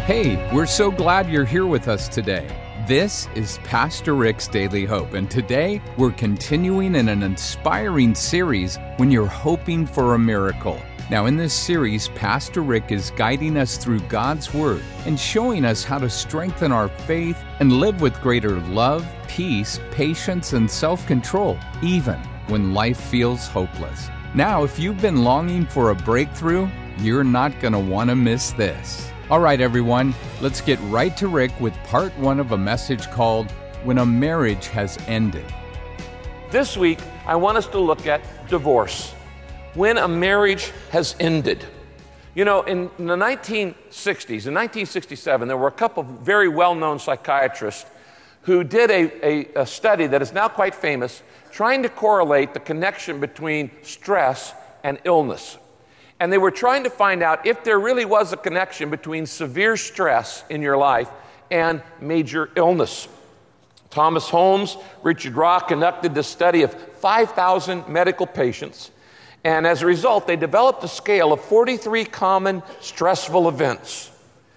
Hey, we're so glad you're here with us today. This is Pastor Rick's Daily Hope, and today we're continuing in an inspiring series when you're hoping for a miracle. Now, in this series, Pastor Rick is guiding us through God's Word and showing us how to strengthen our faith and live with greater love, peace, patience, and self-control, even when life feels hopeless. Now, if you've been longing for a breakthrough, you're not going to want to miss this. All right, everyone, let's get right to Rick with part one of a message called When a Marriage Has Ended. This week, I want us to look at divorce. When a marriage has ended. You know, in the 1960s, in 1967, there were a couple of very well-known psychiatrists who did a study that is now quite famous, trying to correlate the connection between stress and illness. And they were trying to find out if there really was a connection between severe stress in your life and major illness. Thomas Holmes, Richard Rock conducted this study of 5,000 medical patients. And as a result, they developed a scale of 43 common stressful events.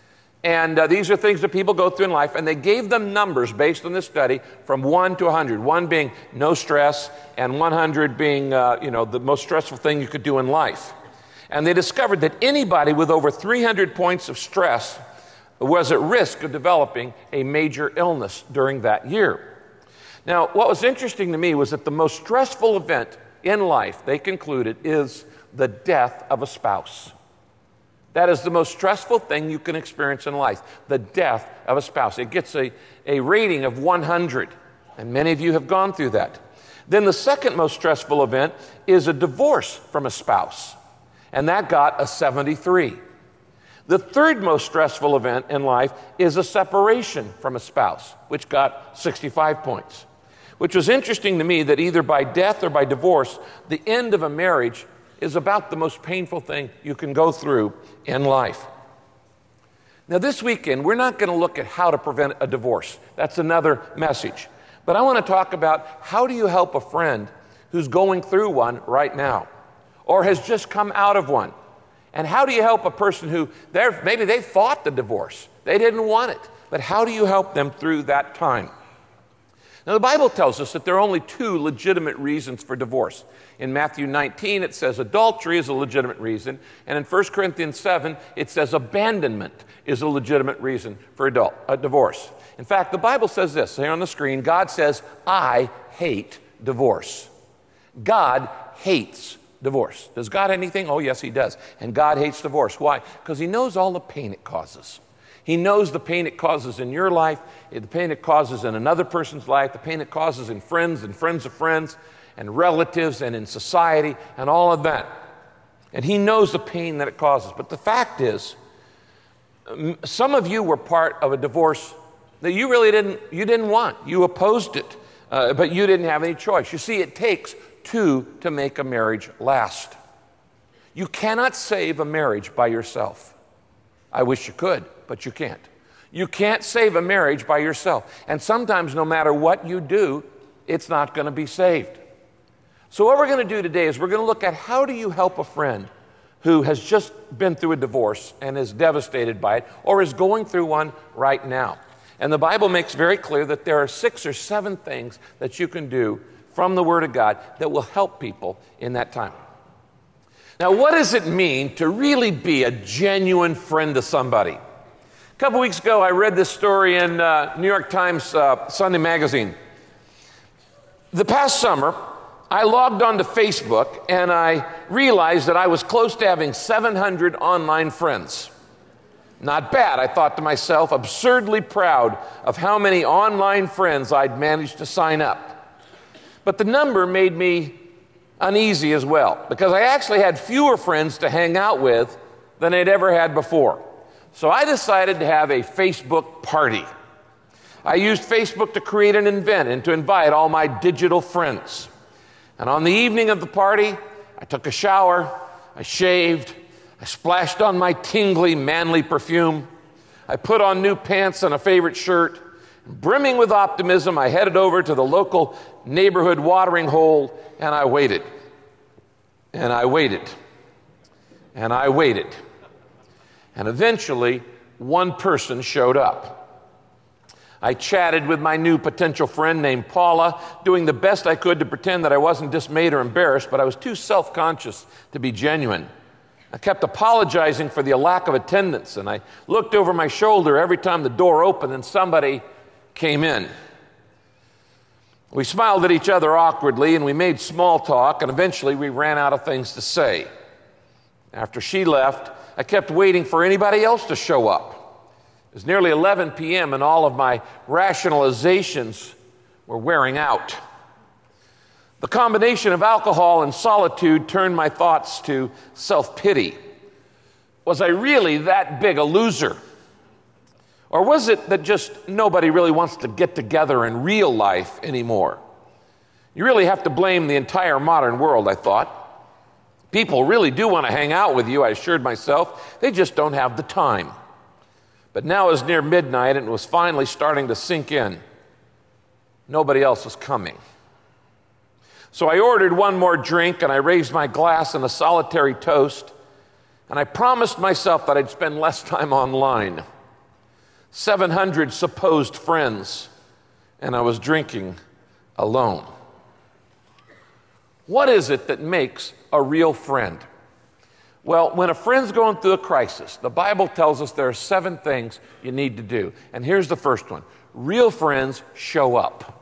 And these are things that people go through in life, and they gave them numbers based on this study from 1 to 100, 1 being no stress, and 100 being the most stressful thing you could do in life. And they discovered that anybody with over 300 points of stress was at risk of developing a major illness during that year. Now, what was interesting to me was that the most stressful event in life, they concluded, is the death of a spouse. That is the most stressful thing you can experience in life, the death of a spouse. It gets a rating of 100, and many of you have gone through that. Then the second most stressful event is a divorce from a spouse, and that got a 73. The third most stressful event in life is a separation from a spouse, which got 65 points. Which was interesting to me that either by death or by divorce, the end of a marriage is about the most painful thing you can go through in life. Now this weekend, we're not going to look at how to prevent a divorce. That's another message. But I want to talk about how do you help a friend who's going through one right now or has just come out of one. And how do you help a person who, maybe they fought the divorce. They didn't want it. But how do you help them through that time? Now, the Bible tells us that there are only two legitimate reasons for divorce. In Matthew 19, it says adultery is a legitimate reason. And in 1 Corinthians 7, it says abandonment is a legitimate reason for a divorce. In fact, the Bible says this, here on the screen, God says, I hate divorce. God hates divorce. Does God anything? Oh, yes, he does. And God hates divorce. Why? Because he knows all the pain it causes. He knows the pain it causes in your life, the pain it causes in another person's life, the pain it causes in friends and friends of friends and relatives and in society and all of that. And he knows the pain that it causes. But the fact is, some of you were part of a divorce that you really didn't want. You opposed it, but you didn't have any choice. You see, it takes two to make a marriage last. You cannot save a marriage by yourself. I wish you could, but you can't. You can't save a marriage by yourself. And sometimes no matter what you do, it's not going to be saved. So what we're going to do today is we're going to look at how do you help a friend who has just been through a divorce and is devastated by it or is going through one right now. And the Bible makes very clear that there are 6 or 7 things that you can do from the Word of God that will help people in that time. Now, what does it mean to really be a genuine friend to somebody? A couple weeks ago, I read this story in New York Times Sunday magazine. The past summer, I logged onto Facebook and I realized that I was close to having 700 online friends. Not bad, I thought to myself, absurdly proud of how many online friends I'd managed to sign up. But the number made me uneasy as well, because I actually had fewer friends to hang out with than I'd ever had before. So I decided to have a Facebook party. I used Facebook to create an event and to invite all my digital friends. And on the evening of the party, I took a shower, I shaved, I splashed on my tingly, manly perfume, I put on new pants and a favorite shirt. Brimming with optimism, I headed over to the local neighborhood watering hole, and I waited. And I waited. And I waited. And eventually, one person showed up. I chatted with my new potential friend named Paula, doing the best I could to pretend that I wasn't dismayed or embarrassed, but I was too self-conscious to be genuine. I kept apologizing for the lack of attendance, and I looked over my shoulder every time the door opened and somebody came in. We smiled at each other awkwardly, and we made small talk, and eventually we ran out of things to say. After she left, I kept waiting for anybody else to show up. It was nearly 11 p.m. and all of my rationalizations were wearing out. The combination of alcohol and solitude turned my thoughts to self-pity. Was I really that big a loser? Or was it that just nobody really wants to get together in real life anymore? You really have to blame the entire modern world, I thought. People really do want to hang out with you, I assured myself. They just don't have the time. But now it was near midnight and it was finally starting to sink in. Nobody else was coming. So I ordered one more drink and I raised my glass in a solitary toast, and I promised myself that I'd spend less time online. 700 supposed friends, and I was drinking alone. What is it that makes a real friend? Well, when a friend's going through a crisis, the Bible tells us there are 7 things you need to do. And here's the first one. Real friends show up.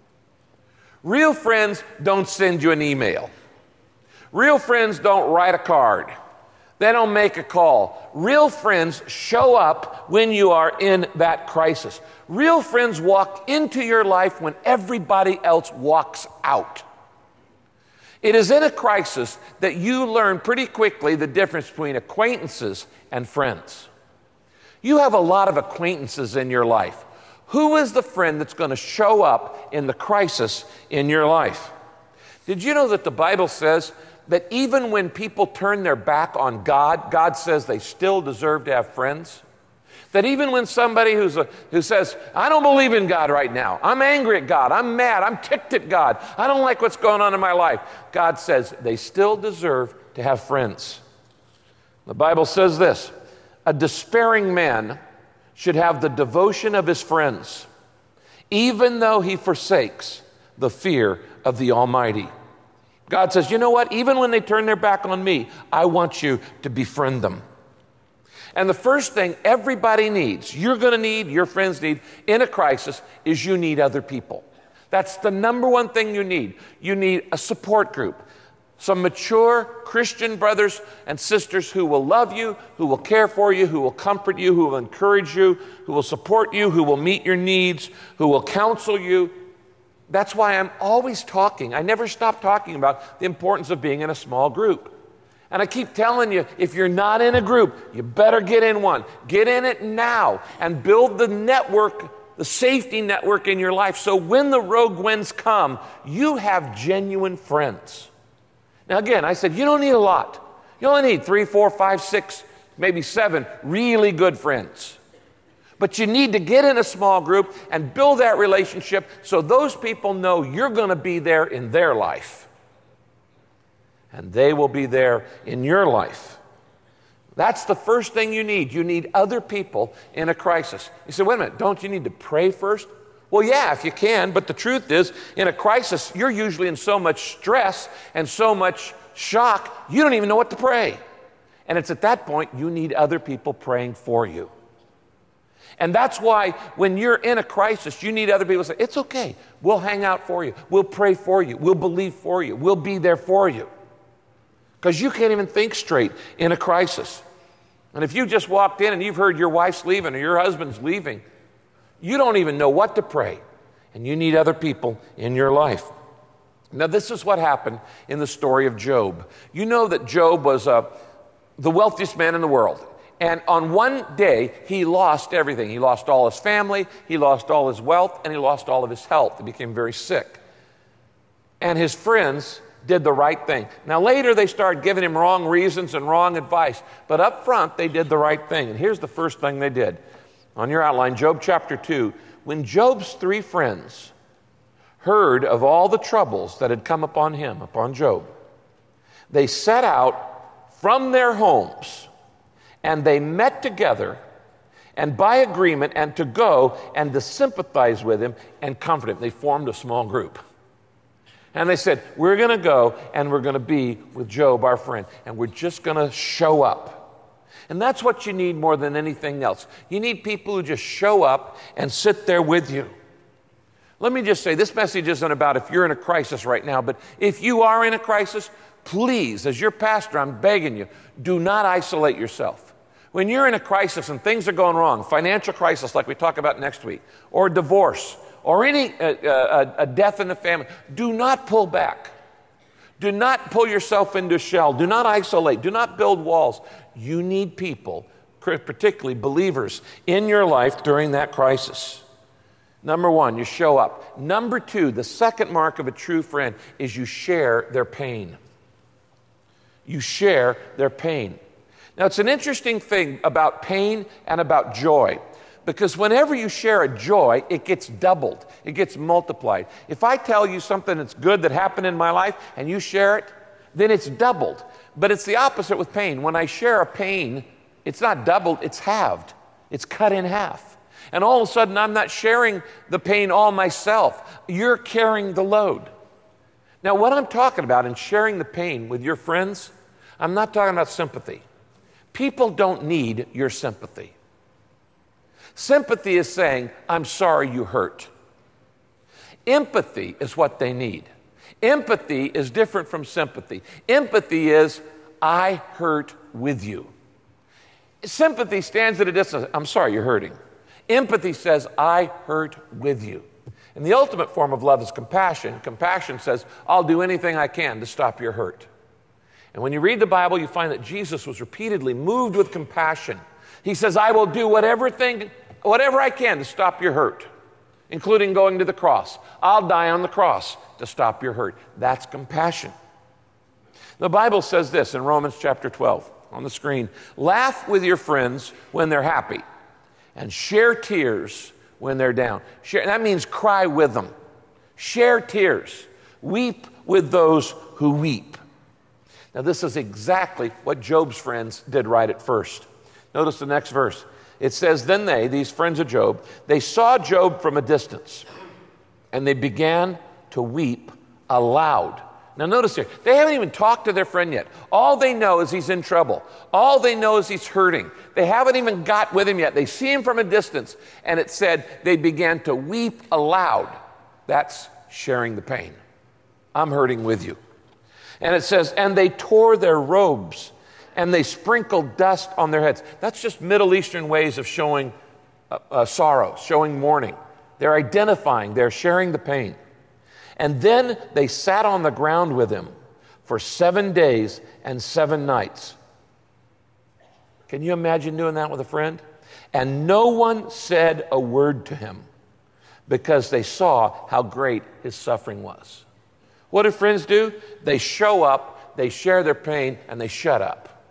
Real friends don't send you an email. Real friends don't write a card. They don't make a call. Real friends show up when you are in that crisis. Real friends walk into your life when everybody else walks out. It is in a crisis that you learn pretty quickly the difference between acquaintances and friends. You have a lot of acquaintances in your life. Who is the friend that's going to show up in the crisis in your life? Did you know that the Bible says that even when people turn their back on God, God says they still deserve to have friends? That even when somebody who says, I don't believe in God right now, I'm angry at God, I'm mad, I'm ticked at God, I don't like what's going on in my life, God says they still deserve to have friends. The Bible says this, a despairing man should have the devotion of his friends, even though he forsakes the fear of the Almighty. God says, you know what? Even when they turn their back on me, I want you to befriend them. And the first thing everybody needs, you're going to need, your friends need, in a crisis, is you need other people. That's the number one thing you need. You need a support group. Some mature Christian brothers and sisters who will love you, who will care for you, who will comfort you, who will encourage you, who will support you, who will meet your needs, who will counsel you. That's why I'm always talking. I never stop talking about the importance of being in a small group. And I keep telling you, if you're not in a group, you better get in one. Get in it now and build the network, the safety network in your life, so when the rogue winds come, you have genuine friends. Now again, I said you don't need a lot. You only need 3, 4, 5, 6, maybe 7 really good friends. But you need to get in a small group and build that relationship so those people know you're going to be there in their life. And they will be there in your life. That's the first thing you need. You need other people in a crisis. You say, wait a minute, don't you need to pray first? Well, yeah, if you can, but the truth is, in a crisis, you're usually in so much stress and so much shock, you don't even know what to pray. And it's at that point you need other people praying for you. And that's why when you're in a crisis, you need other people to say, it's okay, we'll hang out for you, we'll pray for you, we'll believe for you, we'll be there for you. Because you can't even think straight in a crisis. And if you just walked in and you've heard your wife's leaving or your husband's leaving, you don't even know what to pray. And you need other people in your life. Now, this is what happened in the story of Job. You know that Job was the wealthiest man in the world. And on one day, he lost everything. He lost all his family, he lost all his wealth, and he lost all of his health. He became very sick. And his friends did the right thing. Now later they started giving him wrong reasons and wrong advice, but up front they did the right thing. And here's the first thing they did. On your outline, Job chapter 2, when Job's 3 friends heard of all the troubles that had come upon him, upon Job, they set out from their homes and they met together and by agreement, and to go and to sympathize with him and comfort him. They formed a small group. And they said, we're going to go and we're going to be with Job, our friend, and we're just going to show up. And that's what you need more than anything else. You need people who just show up and sit there with you. Let me just say, this message isn't about if you're in a crisis right now, but if you are in a crisis, please, as your pastor, I'm begging you, do not isolate yourself. When you're in a crisis and things are going wrong, financial crisis like we talk about next week, or divorce, or any a death in the family, do not pull back. Do not pull yourself into a shell. Do not isolate. Do not build walls. You need people, particularly believers, in your life during that crisis. Number one, you show up. Number two, the second mark of a true friend is you share their pain. You share their pain. Now, it's an interesting thing about pain and about joy, because whenever you share a joy, it gets doubled. It gets multiplied. If I tell you something that's good that happened in my life and you share it, then it's doubled. But it's the opposite with pain. When I share a pain, it's not doubled, it's halved. It's cut in half. And all of a sudden, I'm not sharing the pain all myself. You're carrying the load. Now, what I'm talking about in sharing the pain with your friends, I'm not talking about sympathy. People don't need your sympathy. Sympathy is saying, I'm sorry you hurt. Empathy is what they need. Empathy is different from sympathy. Empathy is, I hurt with you. Sympathy stands at a distance. I'm sorry you're hurting. Empathy says, I hurt with you. And the ultimate form of love is compassion. Compassion says, I'll do anything I can to stop your hurt. And when you read the Bible, you find that Jesus was repeatedly moved with compassion. He says, I will do whatever I can to stop your hurt, including going to the cross. I'll die on the cross to stop your hurt. That's compassion. The Bible says this in Romans chapter 12 on the screen. Laugh with your friends when they're happy and share tears when they're down. That means cry with them. Share tears. Weep with those who weep. Now, this is exactly what Job's friends did right at first. Notice the next verse. It says, then they, these friends of Job, they saw Job from a distance, and they began to weep aloud. Now, notice here, they haven't even talked to their friend yet. All they know is he's in trouble. All they know is he's hurting. They haven't even got with him yet. They see him from a distance, and it said they began to weep aloud. That's sharing the pain. I'm hurting with you. And it says, and they tore their robes, and they sprinkled dust on their heads. That's just Middle Eastern ways of showing sorrow, showing mourning. They're identifying, they're sharing the pain. And then they sat on the ground with him for 7 days and 7 nights. Can you imagine doing that with a friend? And no one said a word to him because they saw how great his suffering was. What do friends do? They show up, they share their pain, and they shut up.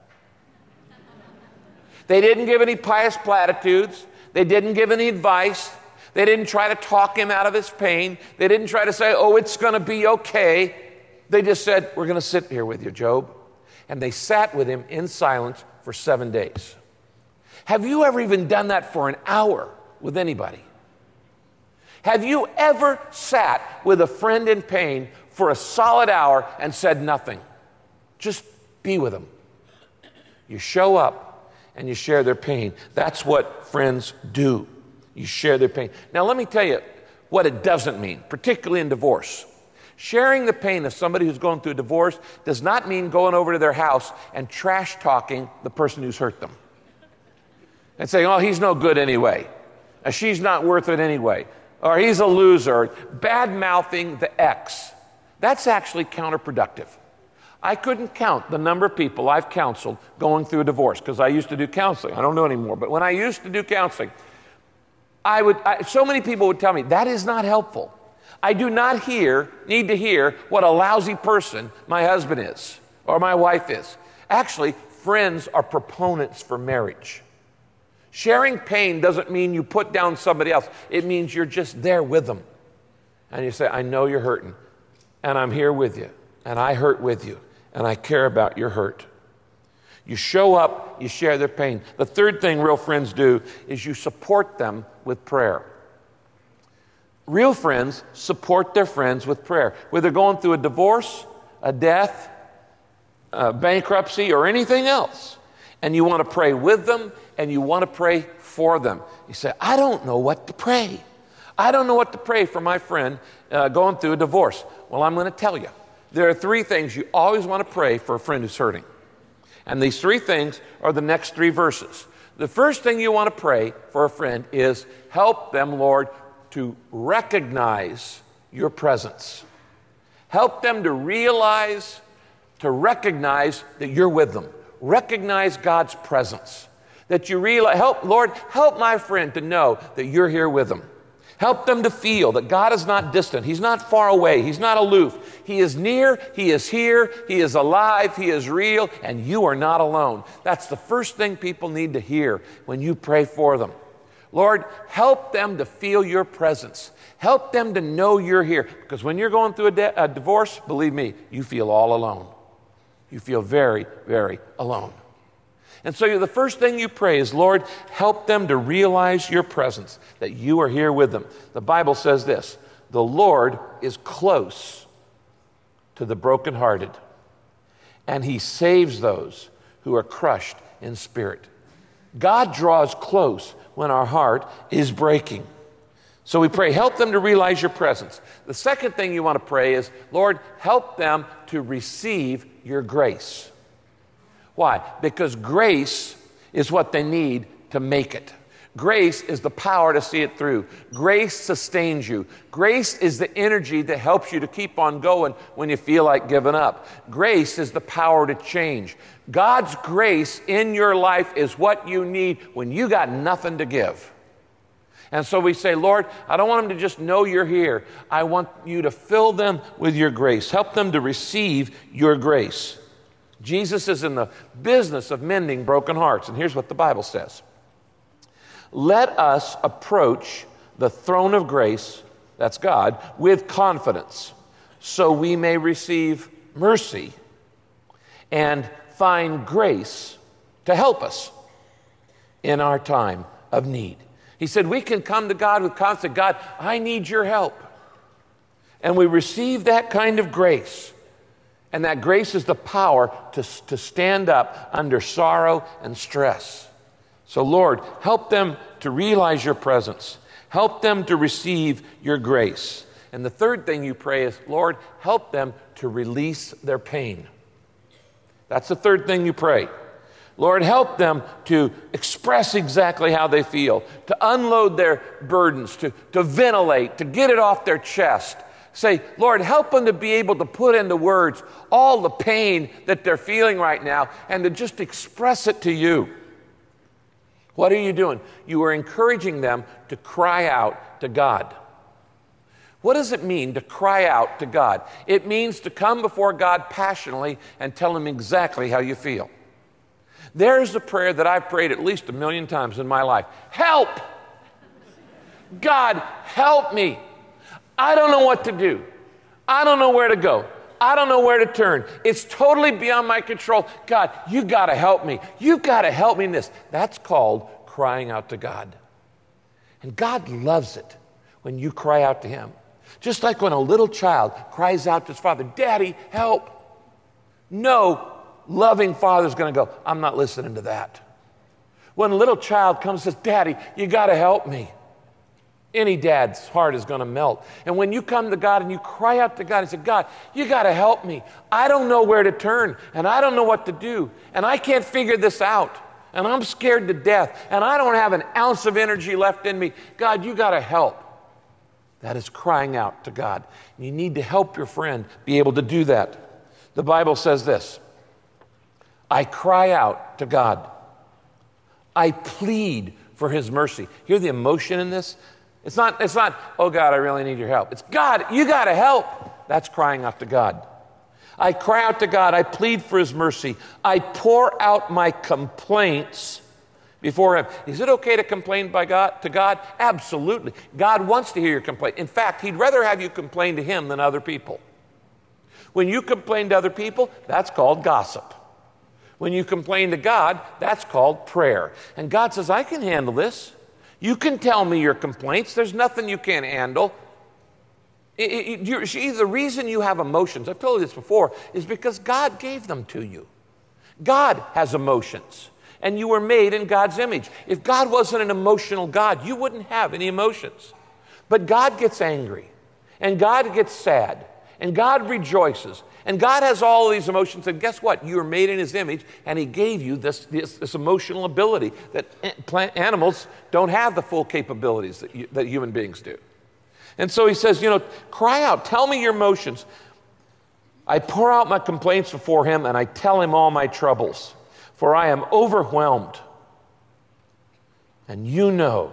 They didn't give any pious platitudes. They didn't give any advice. They didn't try to talk him out of his pain. They didn't try to say, oh, it's going to be okay. They just said, we're going to sit here with you, Job. And they sat with him in silence for 7 days. Have you ever even done that for an hour with anybody? Have you ever sat with a friend in pain for a solid hour and said nothing? Just be with them. You show up and you share their pain. That's what friends do. You share their pain. Now, let me tell you what it doesn't mean, particularly in divorce. Sharing the pain of somebody who's going through a divorce does not mean going over to their house and trash talking the person who's hurt them. And saying, oh, he's no good anyway. Or she's not worth it anyway. Or he's a loser. Bad-mouthing the ex. That's actually counterproductive. I couldn't count the number of people I've counseled going through a divorce because I used to do counseling. I don't do it anymore. But when I used to do counseling, so many people would tell me, that is not helpful. I do not need to hear what a lousy person my husband is or my wife is. Actually, friends are proponents for marriage. Sharing pain doesn't mean you put down somebody else. It means you're just there with them. And you say, I know you're hurting, and I'm here with you, and I hurt with you, and I care about your hurt. You show up, you share their pain. The third thing real friends do is you support them with prayer. Real friends support their friends with prayer. Whether they're going through a divorce, a death, bankruptcy, or anything else. And you want to pray with them, and you want to pray for them. You say, I don't know what to pray. I don't know what to pray for my friend going through a divorce. Well, I'm going to tell you. There are 3 things you always want to pray for a friend who's hurting. And these 3 things are the next 3 verses. The first thing you want to pray for a friend is help them, Lord, to recognize your presence. Help them to realize, to recognize that you're with them. Recognize God's presence. That you realize, Lord, help my friend to know that you're here with them. Help them to feel that God is not distant. He's not far away. He's not aloof. He is near. He is here. He is alive. He is real. And you are not alone. That's the first thing people need to hear when you pray for them. Lord, help them to feel your presence. Help them to know you're here. Because when you're going through a divorce, believe me, you feel all alone. You feel very, very alone. And so the first thing you pray is, Lord, help them to realize your presence, that you are here with them. The Bible says this, the Lord is close to the brokenhearted, and he saves those who are crushed in spirit. God draws close when our heart is breaking. So we pray, help them to realize your presence. The second thing you want to pray is, Lord, help them to receive your grace. Why? Because grace is what they need to make it. Grace is the power to see it through. Grace sustains you. Grace is the energy that helps you to keep on going when you feel like giving up. Grace is the power to change. God's grace in your life is what you need when you got nothing to give. And so we say, Lord, I don't want them to just know you're here. I want you to fill them with your grace. Help them to receive your grace. Jesus is in the business of mending broken hearts. And here's what the Bible says. Let us approach the throne of grace, that's God, with confidence, so we may receive mercy and find grace to help us in our time of need. He said we can come to God with confidence. God, I need your help. And we receive that kind of grace. And that grace is the power to stand up under sorrow and stress. So Lord, help them to realize your presence. Help them to receive your grace. And the third thing you pray is, Lord, help them to release their pain. That's the third thing you pray. Lord, help them to express exactly how they feel, to unload their burdens, to ventilate, to get it off their chest. Say, Lord, help them to be able to put into words all the pain that they're feeling right now and to just express it to you. What are you doing? You are encouraging them to cry out to God. What does it mean to cry out to God? It means to come before God passionately and tell him exactly how you feel. There's a prayer that I've prayed at least 1,000,000 times in my life. Help! God, help me. I don't know what to do. I don't know where to go. I don't know where to turn. It's totally beyond my control. God, you got to help me. You've got to help me in this. That's called crying out to God. And God loves it when you cry out to him. Just like when a little child cries out to his father, Daddy, help. No loving father's going to go, I'm not listening to that. When a little child comes and says, Daddy, you got to help me. Any dad's heart is going to melt. And when you come to God and you cry out to God and say, God, you got to help me. I don't know where to turn, and I don't know what to do, and I can't figure this out, and I'm scared to death, and I don't have an ounce of energy left in me. God, you got to help. That is crying out to God. You need to help your friend be able to do that. The Bible says this, I cry out to God. I plead for his mercy. Hear the emotion in this? It's not, oh God, I really need your help. It's God, you got to help. That's crying out to God. I cry out to God. I plead for his mercy. I pour out my complaints before him. Is it okay to complain to God? Absolutely. God wants to hear your complaint. In fact, he'd rather have you complain to him than other people. When you complain to other people, that's called gossip. When you complain to God, that's called prayer. And God says, I can handle this. You can tell me your complaints. There's nothing you can't handle. The reason you have emotions, I've told you this before, is because God gave them to you. God has emotions, and you were made in God's image. If God wasn't an emotional God, you wouldn't have any emotions. But God gets angry, and God gets sad, and God rejoices, and God has all these emotions. And guess what? You were made in His image, and He gave you this emotional ability that animals don't have the full capabilities that human beings do. And so He says, cry out, tell me your emotions. I pour out my complaints before Him, and I tell Him all my troubles, for I am overwhelmed. And you know,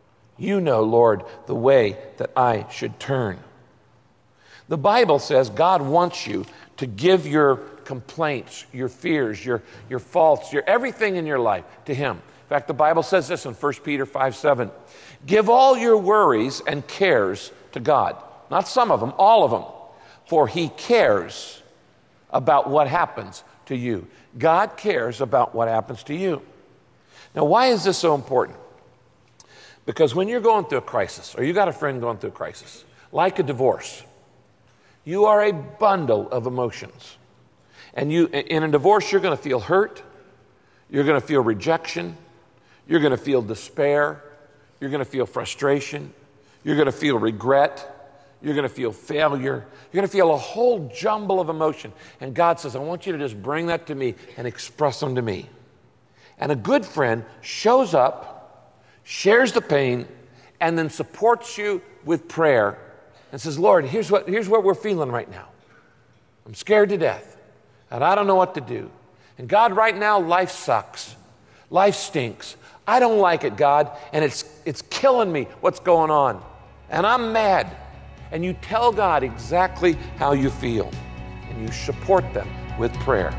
Lord, the way that I should turn. The Bible says God wants you to give your complaints, your fears, your faults, your everything in your life to Him. In fact, the Bible says this in 1 Peter 5:7. Give all your worries and cares to God. Not some of them, all of them. For He cares about what happens to you. God cares about what happens to you. Now, why is this so important? Because when you're going through a crisis, or you got a friend going through a crisis, like a divorce, you are a bundle of emotions. And in a divorce, you're going to feel hurt. You're going to feel rejection. You're going to feel despair. You're going to feel frustration. You're going to feel regret. You're going to feel failure. You're going to feel a whole jumble of emotion. And God says, I want you to just bring that to me and express them to me. And a good friend shows up, shares the pain, and then supports you with prayer and says, Lord, here's what we're feeling right now. I'm scared to death, and I don't know what to do. And God, right now, life sucks. Life stinks. I don't like it, God, and it's killing me what's going on. And I'm mad. And you tell God exactly how you feel, and you support them with prayer.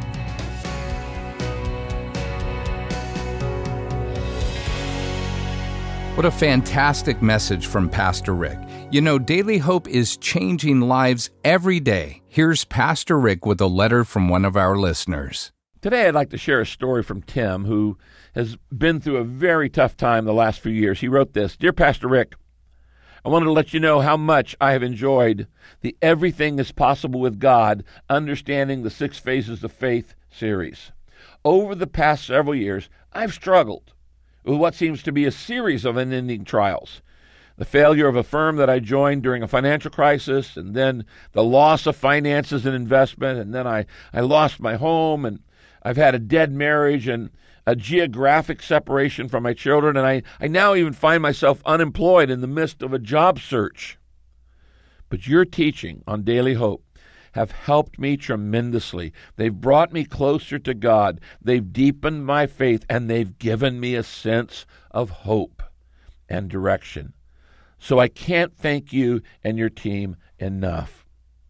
What a fantastic message from Pastor Rick. Daily Hope is changing lives every day. Here's Pastor Rick with a letter from one of our listeners. Today I'd like to share a story from Tim, who has been through a very tough time the last few years. He wrote this: Dear Pastor Rick, I wanted to let you know how much I have enjoyed the Everything is Possible with God, Understanding the 6 Phases of Faith series. Over the past several years, I've struggled with what seems to be a series of unending trials. The failure of a firm that I joined during a financial crisis, and then the loss of finances and investment, and then I lost my home, and I've had a dead marriage and a geographic separation from my children, and I now even find myself unemployed in the midst of a job search. But your teaching on Daily Hope have helped me tremendously. They've brought me closer to God. They've deepened my faith, and they've given me a sense of hope and direction. So I can't thank you and your team enough.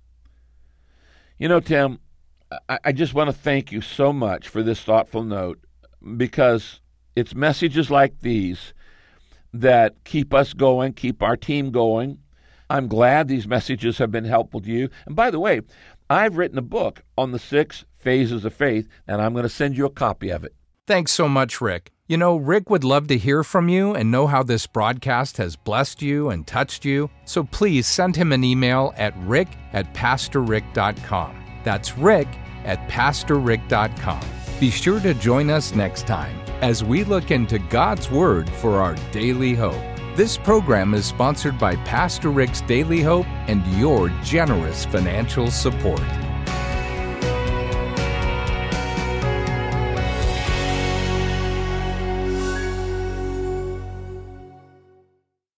Tim, I just want to thank you so much for this thoughtful note, because it's messages like these that keep us going, keep our team going. I'm glad these messages have been helpful to you. And by the way, I've written a book on the 6 phases of faith, and I'm going to send you a copy of it. Thanks so much, Rick. Rick would love to hear from you and know how this broadcast has blessed you and touched you. So please send him an email at rick@pastorrick.com. That's rick@pastorrick.com. Be sure to join us next time as we look into God's Word for our daily hope. This program is sponsored by Pastor Rick's Daily Hope and your generous financial support.